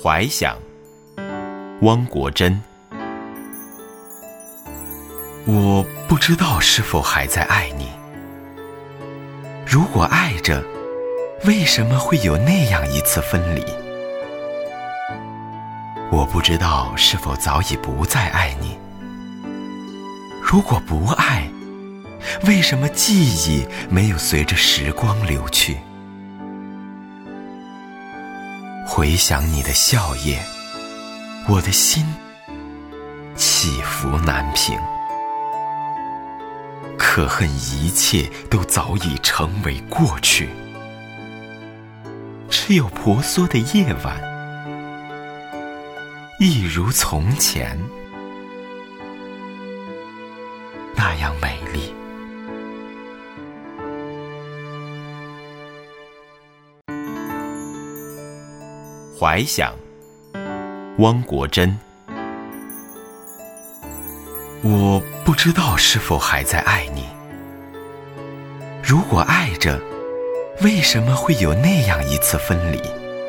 怀想，汪国真。我不知道是否还在爱你，如果爱着，为什么会有那样一次分离？我不知道是否早已不再爱你，如果不爱，为什么记忆没有随着时光流去？回想你的笑靥，我的心起伏难平，可恨一切都早已成为过去，只有婆娑的夜晚一如从前那样美丽。怀想，汪国真。我不知道是否还在爱你，如果爱着，为什么会有那样一次分离？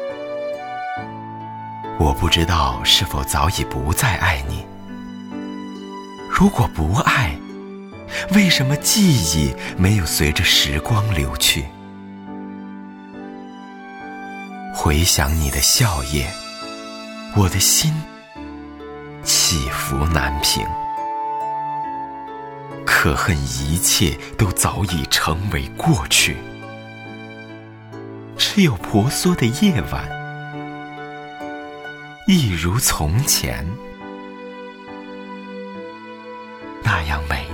我不知道是否早已不再爱你，如果不爱，为什么记忆没有随着时光流去？回想你的笑靥，我的心起伏难平，可恨一切都早已成为过去，只有婆娑的夜晚一如从前那样美